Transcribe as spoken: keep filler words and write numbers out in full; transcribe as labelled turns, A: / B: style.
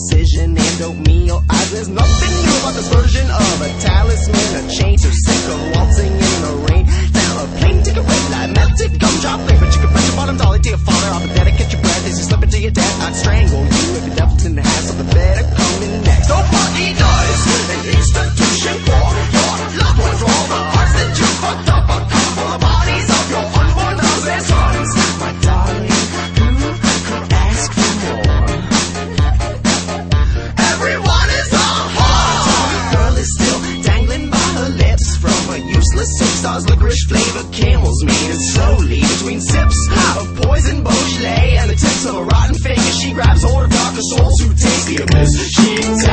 A: precision and dope me your eyes. There's nothing new about this version of a talisman, a chain so sick of waltzing in the rain. Now a plane ticket red light, melted gumdrop thing, but you can press your bottom dolly to your father. I'll pathetic, catch your breath as you slip into your death. I'd strangle you if you devil's in the house of the better coming next. Nobody does an institution for your loved ones, for all the hearts that you fucked up. A couple of bodies of your unborn daughters and sons. My darling, who could ask for more? Everyone is a whore. The girl is still dangling by her lips from a useless six stars licorice flavored Camel's meat. And slowly between sips of poison Beaujolais and the tips of a rotten finger, she grabs hold of darker souls who taste the abyss. She